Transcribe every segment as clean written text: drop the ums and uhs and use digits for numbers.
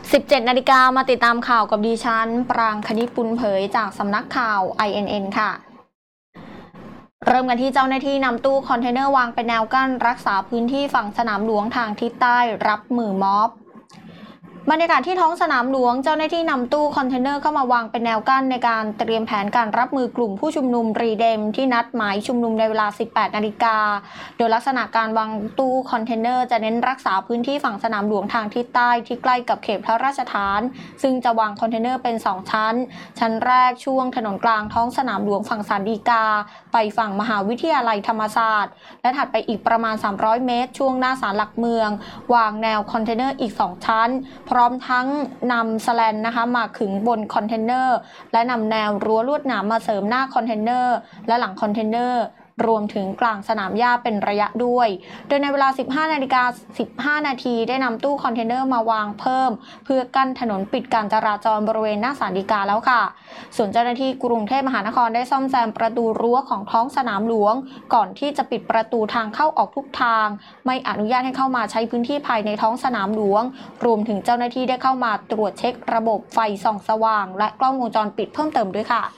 17 นาฬิกามาติดตามข่าวกับดิฉันปรางคณิปุณเผยจากสำนักข่าว INN ค่ะเริ่มกันที่เจ้าหน้าที่นำตู้คอนเทนเนอร์วางเป็นแนวกั้นรักษาพื้นที่ฝั่งสนามหลวงทางทิศใต้รับมือม็อบบรรยากาศที่ท้องสนามหลวงเจ้าหน้าที่นำตู้คอนเทนเนอร์เข้ามาวางเป็นแนวกั้นในการเตรียมแผนการรับมือกลุ่มผู้ชุมนุมรีเดมที่นัดหมายชุมนุมในเวลา 18 นาฬิกาโดยลักษณะการวางตู้คอนเทนเนอร์จะเน้นรักษาพื้นที่ฝั่งสนามหลวงทางทิศใต้ที่ใกล้กับเขตพระราชฐานซึ่งจะวางคอนเทนเนอร์เป็น2ชั้นแรกช่วงถนนกลางท้องสนามหลวงฝั่งศาลฎีกาไปฝั่งมหาวิทยาลัยธรรมศาสตร์และถัดไปอีกประมาณ300เมตรช่วงหน้าศาลหลักเมืองวางแนวคอนเทนเนอร์อีก2ชั้นพร้อมทั้งนำสแลนนะคะมาขึงบนคอนเทนเนอร์และนำแนวรั้วลวดหนามมาเสริมหน้าคอนเทนเนอร์และหลังคอนเทนเนอร์รวมถึงกลางสนามหญ้าเป็นระยะด้วยโดยในเวลา 15 นาทีได้นำตู้คอนเทนเนอร์มาวางเพิ่มเพื่อกั้นถนนปิดการจราจรบริเวณหน้าศาลฎีกาแล้วค่ะส่วนเจ้าหน้าที่กรุงเทพมหานครได้ซ่อมแซมประตูรั้วของท้องสนามหลวงก่อนที่จะปิดประตูทางเข้าออกทุกทางไม่อนุญาตให้เข้ามาใช้พื้นที่ภายในท้องสนามหลวงรวมถึงเจ้าหน้าที่ได้เข้ามาตรวจเช็คระบบไฟส่องสว่างและกล้องวงจรปิดเพิ่มเติมด้วยค่ะ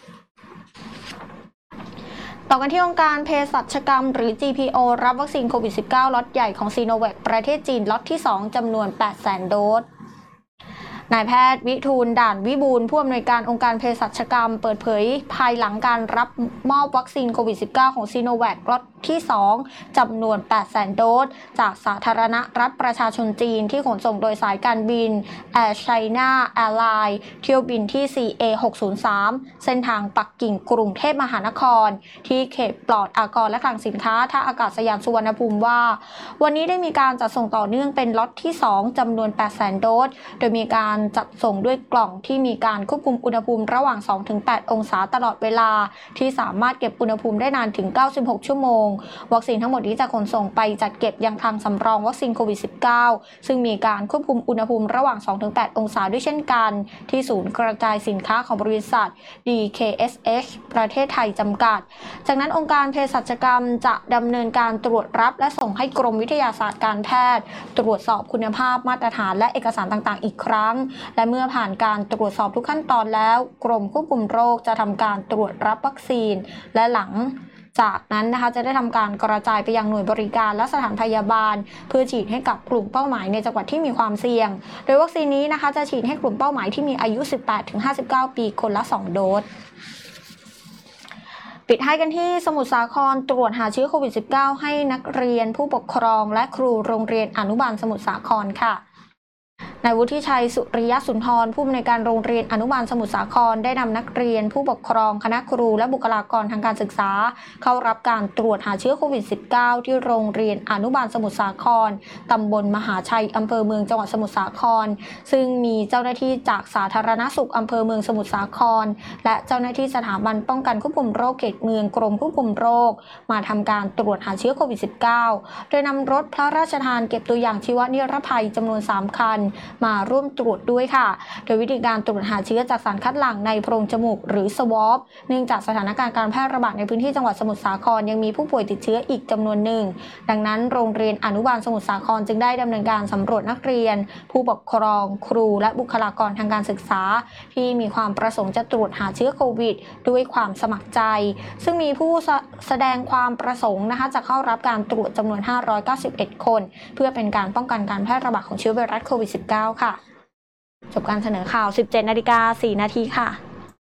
ต่อกันที่องค์การเภสัชกรรมหรือ GPO รับวัคซีนโควิด -19 ล็อตใหญ่ของซีโนแวคประเทศจีนล็อตที่ 2 จำนวน 800,000 โดสนายแพทย์วิทูลด่านวิบูลย์ผู้อำนวยการองค์การเภสัชกรรมเปิดเผยภายหลังการรับมอบวัคซีนโควิด -19 ของซีโนแวคล็อตที่ 2 จำนวน 800,000 โดสจากสาธารณรัฐประชาชนจีนที่ขนส่งโดยสายการบิน Air China Airlines เที่ยวบินที่ CA603 เส้นทางปักกิ่งกรุงเทพมหานครที่เขตปลอดอากรและคลังสินค้าท่าอากาศยานสุวรรณภูมิว่าวันนี้ได้มีการจัดส่งต่อเนื่องเป็นล็อตที่ 2 จำนวน 800,000 โดสโดยมีการจัดส่งด้วยกล่องที่มีการควบคุมอุณหภูมิระหว่าง 2-8 องศาตลอดเวลาที่สามารถเก็บอุณหภูมิได้นานถึง 96 ชั่วโมงวัคซีนทั้งหมดนี้จะขนส่งไปจัดเก็บยังคลังสำรองวัคซีนโควิด -19 ซึ่งมีการควบคุมอุณหภูมิระหว่าง 2-8 องศาด้วยเช่นกันที่ศูนย์กระจายสินค้าของบริษัท DKSH ประเทศไทยจำกัดจากนั้นองค์การเภสัชกรรมจะดำเนินการตรวจรับและส่งให้กรมวิทยาศาสตร์การแพทย์ตรวจสอบคุณภาพมาตรฐานและเอกสารต่างๆอีกครั้งและเมื่อผ่านการตรวจสอบทุกขั้นตอนแล้วกรมควบคุมโรคจะทำการตรวจรับวัคซีนและหลังจากนั้นนะคะจะได้ทำการกระจายไปยังหน่วยบริการและสถานพยาบาลเพื่อฉีดให้กับกลุ่มเป้าหมายในจังหวัดที่มีความเสี่ยงโดยวัคซีนนี้นะคะจะฉีดให้กลุ่มเป้าหมายที่มีอายุ 18-59 ปีคนละ 2 โดสปิดท้ายกันที่สมุทรสาครตรวจหาเชื้อโควิด -19 ให้นักเรียนผู้ปกครองและครูโรงเรียนอนุบาลสมุทรสาครค่ะนายวุฒิชัยสุริยสุนทรผู้อำนวยการโรงเรียนอนุบาลสมุทรสาครได้นำนักเรียนผู้ปกครองคณะครูและบุคลากรทางการศึกษาเข้ารับการตรวจหาเชื้อโควิด -19 ที่โรงเรียนอนุบาลสมุทรสาครตำบลมหาชัยอำเภอเมืองจังหวัดสมุทรสาครซึ่งมีเจ้าหน้าที่จากสาธารณสุขอำเภอเมืองสมุทรสาครและเจ้าหน้าที่สถาบันป้องกันควบคุมโรคเขตเมืองกรมควบคุมโรคมาทำการตรวจหาเชื้อโควิด -19 โดยนำรถพระราชทานเก็บตัวอย่างชีวนิรภัยจำนวน3คันมาร่วมตรวจด้วยค่ะโดยวิธีการตรวจหาเชื้อจากสารคัดหลั่งในโพรงจมูกหรือสวอปเนื่องจากสถานการณ์การแพร่ระบาดในพื้นที่จังหวัดสมุทรสาครยังมีผู้ป่วยติดเชื้ออีกจำนวนหนึ่งดังนั้นโรงเรียนอนุบาลสมุทรสาครจึงได้ดำเนินการสำรวจนักเรียนผู้ปกครองครูและบุคลากรทางการศึกษาที่มีความประสงค์จะตรวจหาเชื้อโควิดด้วยความสมัครใจซึ่งมีผู้แสดงความประสงค์นะคะจะเข้ารับการตรวจจำนวน591คนเพื่อเป็นการป้องกันการแพร่ระบาดของเชื้อไวรัสโควิด -19 ค่ะจบการเสนอข่าว 17:04 นาทีค่ะ